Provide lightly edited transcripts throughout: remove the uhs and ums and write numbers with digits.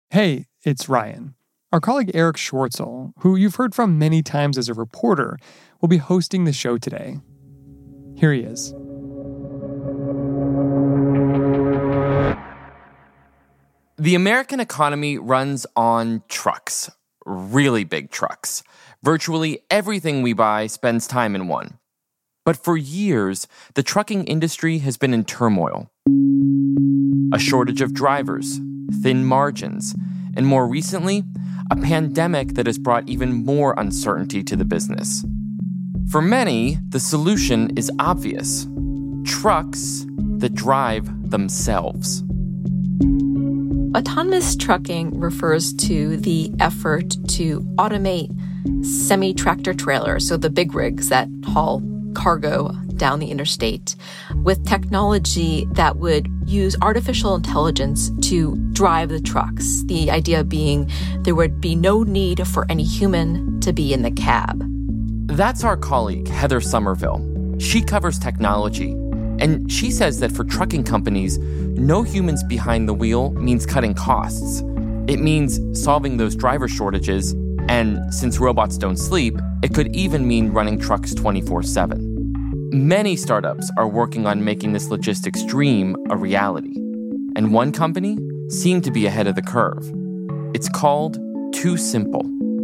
Hey, it's Ryan. Our colleague Eric Schwartzel, who you've heard from many times as a reporter, will be hosting the show today. Here he is. The American economy runs on trucks, really big trucks. Virtually everything we buy spends time in one. But for years, the trucking industry has been in turmoil. A shortage of drivers, thin margins, and more recently, a pandemic that has brought even more uncertainty to the business. For many, the solution is obvious. Trucks that drive themselves. Autonomous trucking refers to the effort to automate semi-tractor trailers, so the big rigs that haul cargo down the interstate, with technology that would use artificial intelligence to drive the trucks. The idea being there would be no need for any human to be in the cab. That's our colleague, Heather Somerville. She covers technology, and she says that for trucking companies, no humans behind the wheel means cutting costs. It means solving those driver shortages, and since robots don't sleep, it could even mean running trucks 24/7. Many startups are working on making this logistics dream a reality, and one company seemed to be ahead of the curve. It's called TuSimple.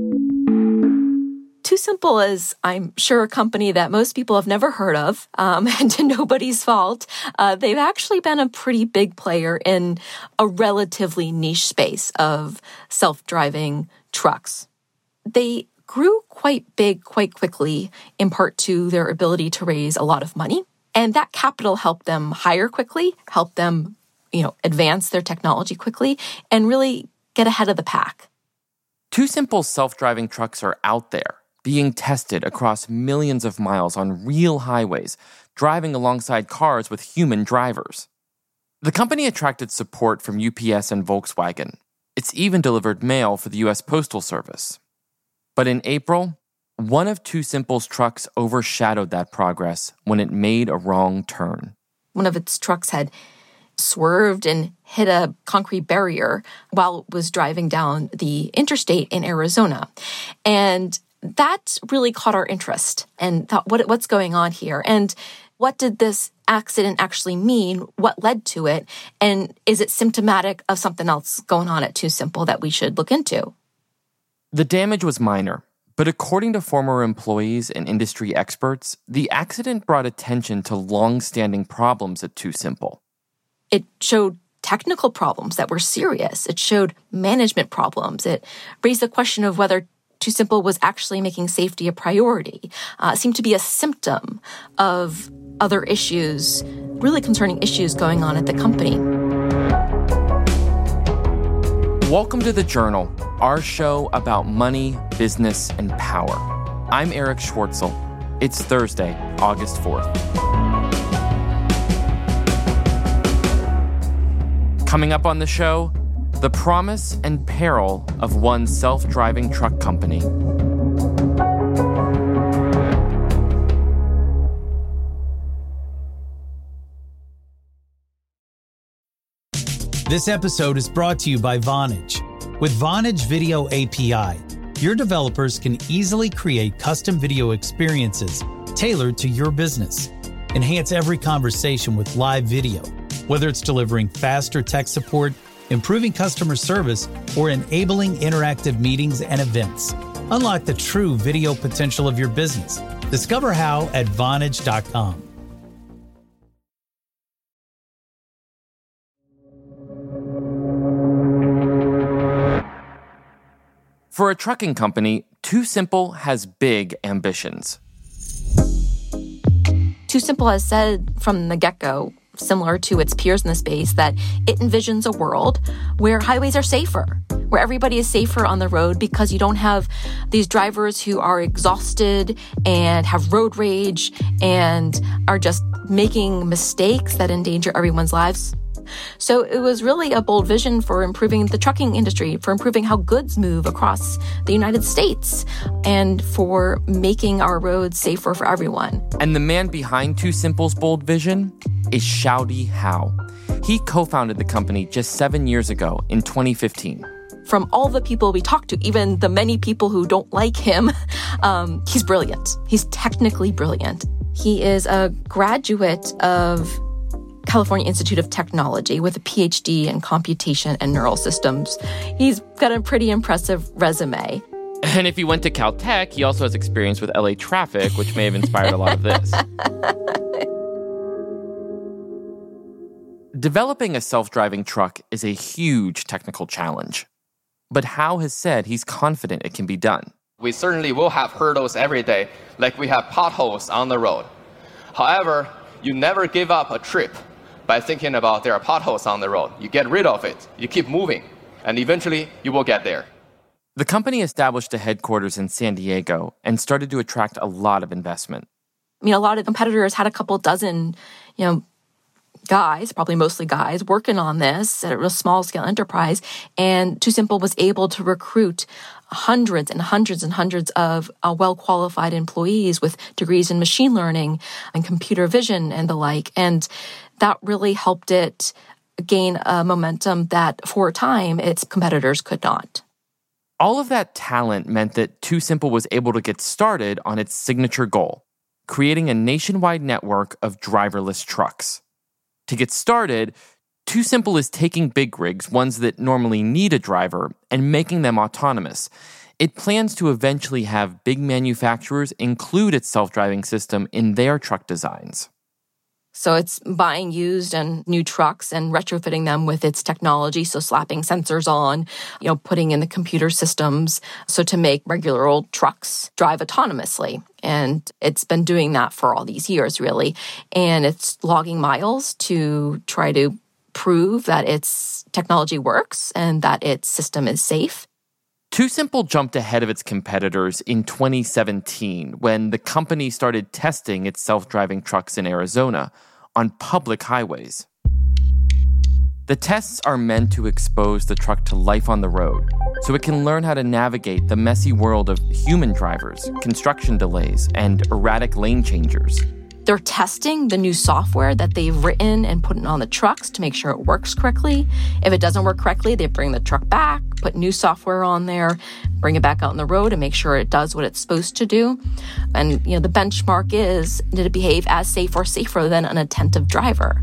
TuSimple is, I'm sure, a company that most people have never heard of, and to nobody's fault. They've actually been a pretty big player in a relatively niche space of self-driving trucks. They grew quite big quite quickly, in part to their ability to raise a lot of money. And that capital helped them hire quickly, helped them, advance their technology quickly, and really get ahead of the pack. TuSimple's self-driving trucks are out there, being tested across millions of miles on real highways, driving alongside cars with human drivers. The company attracted support from UPS and Volkswagen. It's even delivered mail for the U.S. Postal Service. But in April, one of TuSimple's trucks overshadowed that progress when it made a wrong turn. One of its trucks had swerved and hit a concrete barrier while it was driving down the interstate in Arizona. And that really caught our interest and thought, what's going on here? And what did this accident actually mean? What led to it? And is it symptomatic of something else going on at TuSimple that we should look into? The damage was minor, but according to former employees and industry experts, the accident brought attention to long-standing problems at TuSimple. It showed technical problems that were serious. It showed management problems. It raised the question of whether TuSimple was actually making safety a priority. It seemed to be a symptom of other issues, really concerning issues going on at the company. Welcome to The Journal, our show about money, business, and power. I'm Eric Schwartzel. It's Thursday, August 4th. Coming up on the show, the promise and peril of one self-driving truck company. This episode is brought to you by Vonage. With Vonage Video API, your developers can easily create custom video experiences tailored to your business. Enhance every conversation with live video, whether it's delivering faster tech support, improving customer service, or enabling interactive meetings and events. Unlock the true video potential of your business. Discover how at Vonage.com. For a trucking company, TuSimple has big ambitions. TuSimple has said from the get-go, similar to its peers in the space, that it envisions a world where highways are safer, where everybody is safer on the road because you don't have these drivers who are exhausted and have road rage and are just making mistakes that endanger everyone's lives. So it was really a bold vision for improving the trucking industry, for improving how goods move across the United States, and for making our roads safer for everyone. And the man behind TuSimple's bold vision is Xiaodi Hao. He co-founded the company just 7 years ago in 2015. from all the people we talk to, even the many people who don't like him, he's brilliant. He's technically brilliant. He is a graduate of California Institute of Technology with a PhD in computation and neural systems. He's got a pretty impressive resume. And if he went to Caltech, he also has experience with LA traffic, which may have inspired a lot of this. Developing a self-driving truck is a huge technical challenge. But Hao has said he's confident it can be done. We certainly will have hurdles every day, like we have potholes on the road. However, you never give up a trip by thinking about there are potholes on the road. You get rid of it, you keep moving, and eventually you will get there. The company established a headquarters in San Diego and started to attract a lot of investment. I mean, a lot of competitors had a couple dozen, guys, probably mostly guys, working on this at a real small-scale enterprise. And TuSimple was able to recruit hundreds and hundreds and hundreds of well-qualified employees with degrees in machine learning and computer vision and the like. And that really helped it gain a momentum that, for a time, its competitors could not. All of that talent meant that TuSimple was able to get started on its signature goal, creating a nationwide network of driverless trucks. To get started, TuSimple is taking big rigs, ones that normally need a driver, and making them autonomous. It plans to eventually have big manufacturers include its self-driving system in their truck designs. So it's buying used and new trucks and retrofitting them with its technology. So slapping sensors on, putting in the computer systems. So to make regular old trucks drive autonomously. And it's been doing that for all these years, really. And it's logging miles to try to prove that its technology works and that its system is safe. TuSimple jumped ahead of its competitors in 2017 when the company started testing its self-driving trucks in Arizona on public highways. The tests are meant to expose the truck to life on the road so it can learn how to navigate the messy world of human drivers, construction delays, and erratic lane changers. They're testing the new software that they've written and put it on the trucks to make sure it works correctly. If it doesn't work correctly, they bring the truck back, put new software on there, bring it back out on the road and make sure it does what it's supposed to do. And, the benchmark is, did it behave as safe or safer than an attentive driver?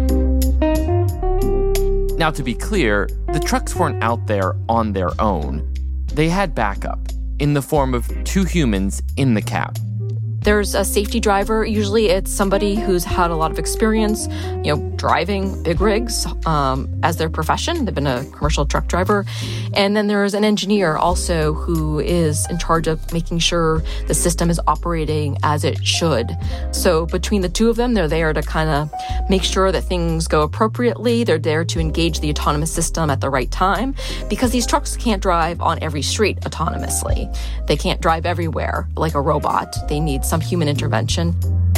Now, to be clear, the trucks weren't out there on their own. They had backup in the form of two humans in the cab. There's a safety driver. Usually it's somebody who's had a lot of experience, driving big rigs as their profession. They've been a commercial truck driver. And then there's an engineer also who is in charge of making sure the system is operating as it should. So between the two of them, they're there to kind of make sure that things go appropriately. They're there to engage the autonomous system at the right time because these trucks can't drive on every street autonomously. They can't drive everywhere like a robot. They need some human intervention.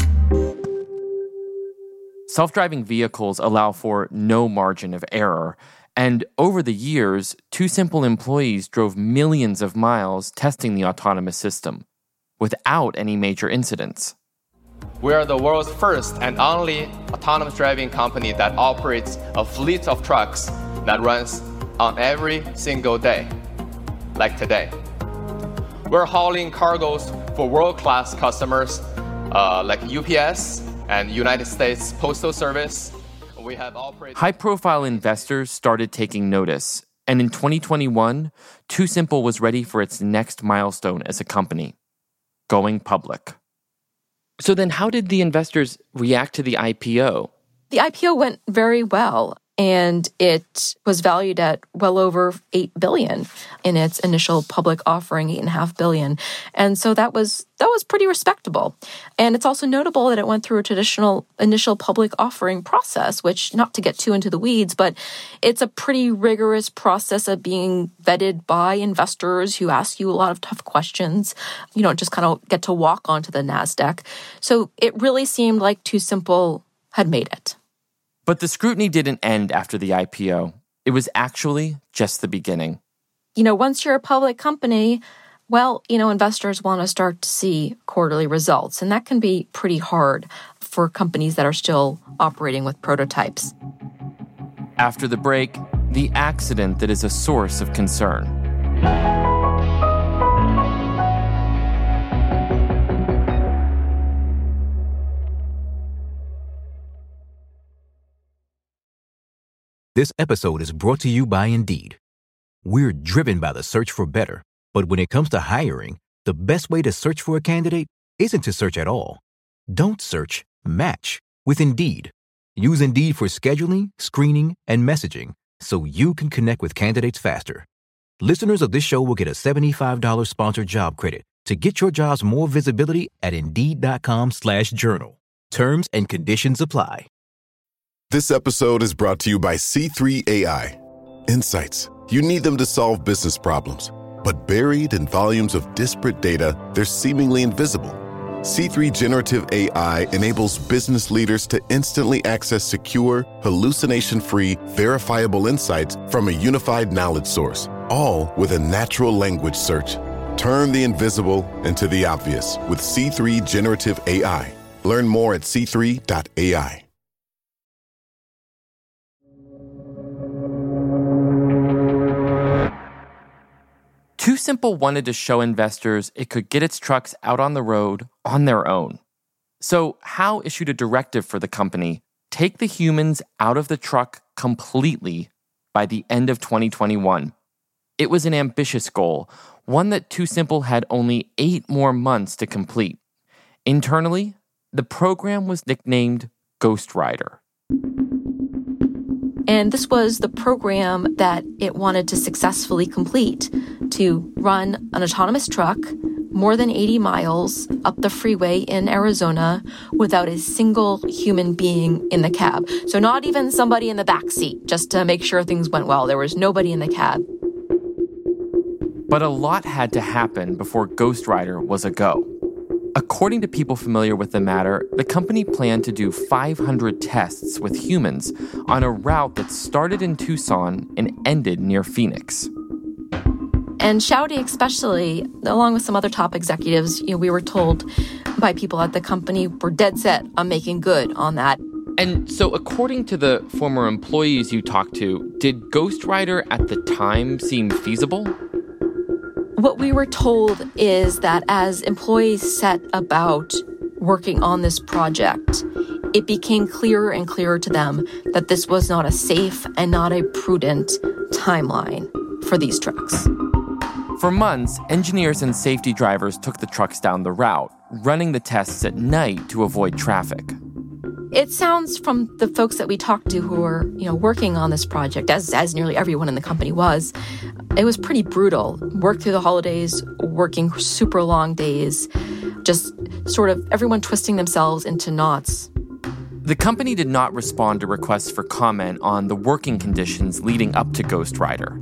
Self-driving vehicles allow for no margin of error, and over the years, TuSimple employees drove millions of miles testing the autonomous system without any major incidents. We are the world's first and only autonomous driving company that operates a fleet of trucks that runs on every single day, like today. We're hauling cargoes for world-class customers like UPS and United States Postal Service. We have operated... High-profile investors started taking notice, and in 2021, TuSimple was ready for its next milestone as a company, going public. So then how did the investors react to the IPO? The IPO went very well. And it was valued at well over $8 billion in its initial public offering, $8.5 billion. And so that was pretty respectable. And it's also notable that it went through a traditional initial public offering process, which, not to get too into the weeds, but it's a pretty rigorous process of being vetted by investors who ask you a lot of tough questions. You don't just kind of get to walk onto the NASDAQ. So it really seemed like TuSimple had made it. But the scrutiny didn't end after the IPO. It was actually just the beginning. Once you're a public company, investors want to start to see quarterly results. And that can be pretty hard for companies that are still operating with prototypes. After the break, the accident that is a source of concern. This episode is brought to you by Indeed. We're driven by the search for better, but when it comes to hiring, the best way to search for a candidate isn't to search at all. Don't search, match with Indeed. Use Indeed for scheduling, screening, and messaging so you can connect with candidates faster. Listeners of this show will get a $75 sponsored job credit to get your jobs more visibility at Indeed.com/journal. Terms and conditions apply. This episode is brought to you by C3 AI. Insights. You need them to solve business problems. But buried in volumes of disparate data, they're seemingly invisible. C3 Generative AI enables business leaders to instantly access secure, hallucination-free, verifiable insights from a unified knowledge source, all with a natural language search. Turn the invisible into the obvious with C3 Generative AI. Learn more at c3.ai. TuSimple wanted to show investors it could get its trucks out on the road on their own. So Howe issued a directive for the company, take the humans out of the truck completely by the end of 2021. It was an ambitious goal, one that TuSimple had only 8 more months to complete. Internally, the program was nicknamed Ghost Rider. And this was the program that it wanted to successfully complete, to run an autonomous truck more than 80 miles up the freeway in Arizona without a single human being in the cab. So not even somebody in the back seat, just to make sure things went well. There was nobody in the cab. But a lot had to happen before Ghost Rider was a go. According to people familiar with the matter, the company planned to do 500 tests with humans on a route that started in Tucson and ended near Phoenix. And Xiaodi especially, along with some other top executives, we were told by people at the company, were dead set on making good on that. And so according to the former employees you talked to, did Ghost Rider at the time seem feasible? What we were told is that as employees set about working on this project, it became clearer and clearer to them that this was not a safe and not a prudent timeline for these trucks. For months, engineers and safety drivers took the trucks down the route, running the tests at night to avoid traffic. It sounds from the folks that we talked to who were, working on this project, as nearly everyone in the company was, it was pretty brutal. Work through the holidays, working super long days, just sort of everyone twisting themselves into knots. The company did not respond to requests for comment on the working conditions leading up to Ghost Rider.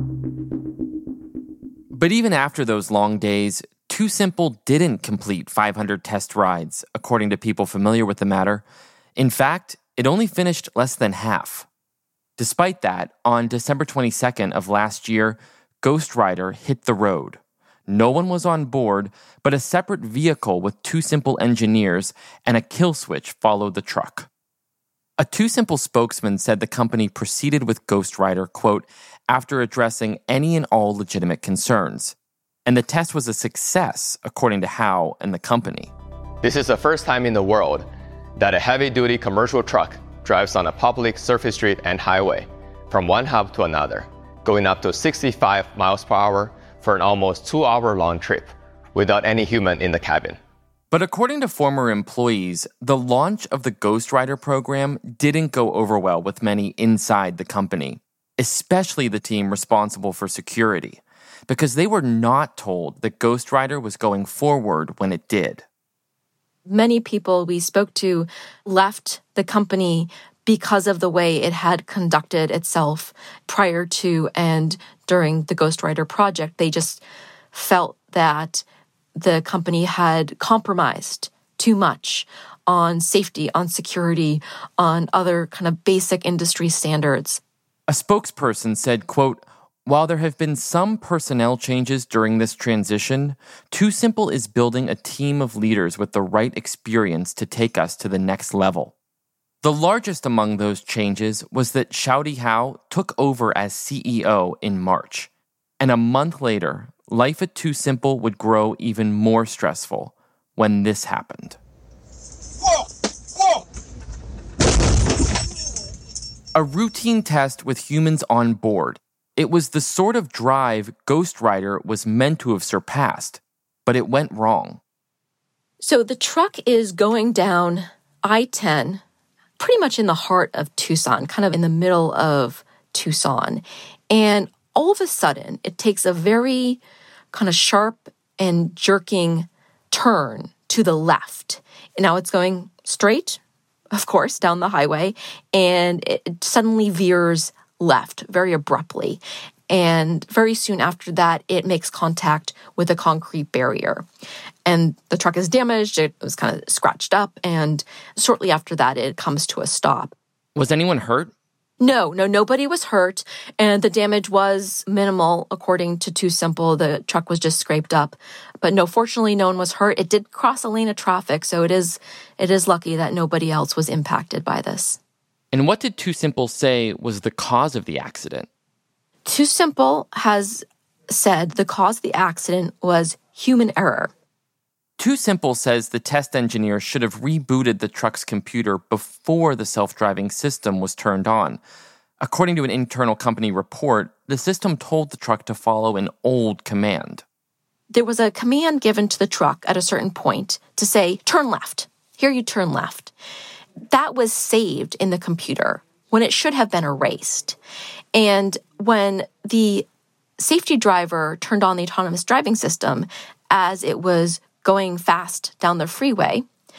But even after those long days, TuSimple didn't complete 500 test rides, according to people familiar with the matter. In fact, it only finished less than half. Despite that, on December 22nd of last year, Ghost Rider hit the road. No one was on board, but a separate vehicle with TuSimple engineers and a kill switch followed the truck. A TuSimple spokesman said the company proceeded with Ghost Rider, quote, after addressing any and all legitimate concerns. And the test was a success, according to Howe and the company. This is the first time in the world that a heavy-duty commercial truck drives on a public surface street and highway from one hub to another, going up to 65 miles per hour for an almost 2-hour-long trip without any human in the cabin. But according to former employees, the launch of the Ghost Rider program didn't go over well with many inside the company, especially the team responsible for security, because they were not told that Ghost Rider was going forward when it did. Many people we spoke to left the company because of the way it had conducted itself prior to and during the Ghost Rider project. They just felt that the company had compromised too much on safety, on security, on other kind of basic industry standards. A spokesperson said, quote, while there have been some personnel changes during this transition, TuSimple is building a team of leaders with the right experience to take us to the next level. The largest among those changes was that Xiaodi Hao took over as CEO in March. And a month later, life at TuSimple would grow even more stressful when this happened. A routine test with humans on board. It was the sort of drive Ghost Rider was meant to have surpassed, but it went wrong. So the truck is going down I-10, pretty much in the heart of Tucson, kind of in the middle of Tucson. And all of a sudden, it takes a very kind of sharp and jerking turn to the left. And now it's going straight, of course, down the highway, and it suddenly veers left very abruptly. And very soon after that, it makes contact with a concrete barrier. And the truck is damaged, it was kind of scratched up, and shortly after that, it comes to a stop. Was anyone hurt? No, nobody was hurt, and the damage was minimal, according to TuSimple. The truck was just scraped up. But no, fortunately, no one was hurt. It did cross a lane of traffic, so it is lucky that nobody else was impacted by this. And what did TuSimple say was the cause of the accident? TuSimple has said the cause of the accident was human error. TuSimple says the test engineer should have rebooted the truck's computer before the self-driving system was turned on. According to an internal company report, the system told the truck to follow an old command. There was a command given to the truck at a certain point to say, turn left. Here you turn left. That was saved in the computer when it should have been erased. And when the safety driver turned on the autonomous driving system as it was going fast down the freeway,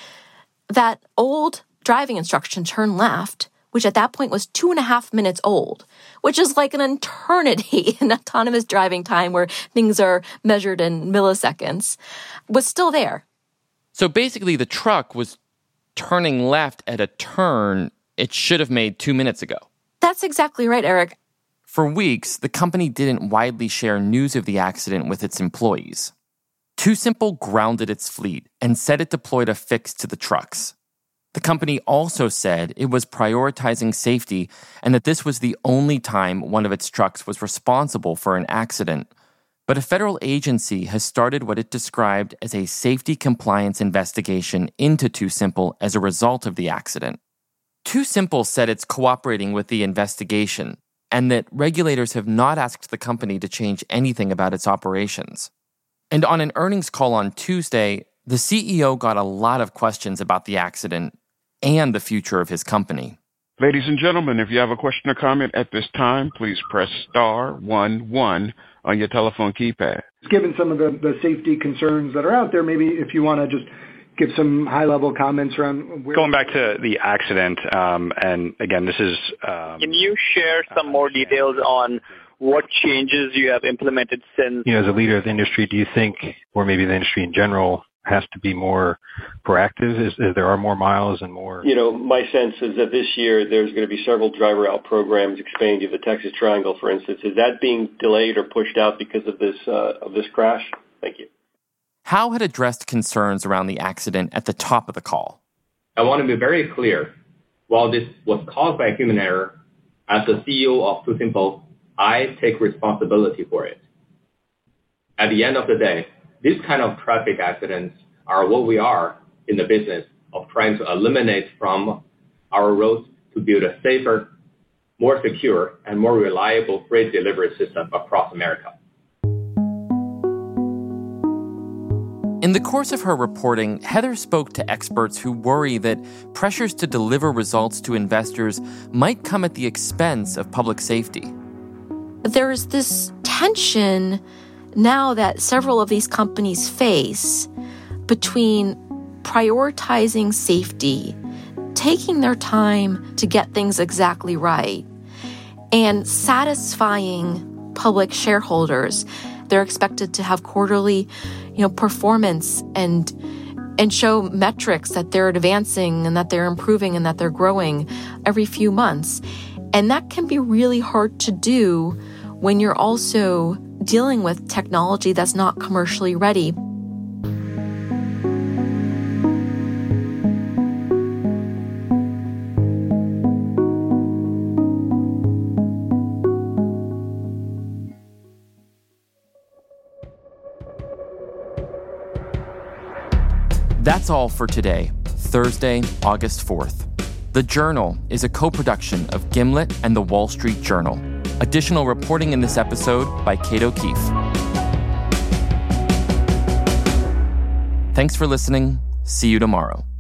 that old driving instruction, turn left, which at that point was 2.5 minutes old, which is like an eternity in autonomous driving time where things are measured in milliseconds, was still there. So basically the truck was turning left at a turn it should have made 2 minutes ago. That's exactly right, Eric. For weeks, the company didn't widely share news of the accident with its employees. TuSimple grounded its fleet and said it deployed a fix to the trucks. The company also said it was prioritizing safety and that this was the only time one of its trucks was responsible for an accident. But a federal agency has started what it described as a safety compliance investigation into TuSimple as a result of the accident. TuSimple said it's cooperating with the investigation and that regulators have not asked the company to change anything about its operations. And on an earnings call on Tuesday, the CEO got a lot of questions about the accident and the future of his company. Ladies and gentlemen, if you have a question or comment at this time, please press star 11 on your telephone keypad. Given some of the safety concerns that are out there, maybe if you want to just give some high-level comments around going back to the accident, and again, this is... Can you share some more details on what changes you have implemented since? As a leader of the industry, do you think, or maybe the industry in general, has to be more proactive? Is there are more miles and more... my sense is that this year there's going to be several driver out programs expanding to the Texas Triangle, for instance. Is that being delayed or pushed out because of this crash? Thank you. Howe had addressed concerns around the accident at the top of the call. I want to be very clear. While this was caused by human error, as the CEO of TuSimple, I take responsibility for it. At the end of the day, these kind of traffic accidents are what we are in the business of trying to eliminate from our roads to build a safer, more secure, and more reliable freight delivery system across America. In the course of her reporting, Heather spoke to experts who worry that pressures to deliver results to investors might come at the expense of public safety. There's this tension now that several of these companies face between prioritizing safety, taking their time to get things exactly right, and satisfying public shareholders. They're expected to have quarterly, performance and show metrics that they're advancing and that they're improving and that they're growing every few months. And that can be really hard to do when you're also dealing with technology that's not commercially ready. That's all for today, Thursday, August 4th. The Journal is a co-production of Gimlet and The Wall Street Journal. Additional reporting in this episode by Kate O'Keefe. Thanks for listening. See you tomorrow.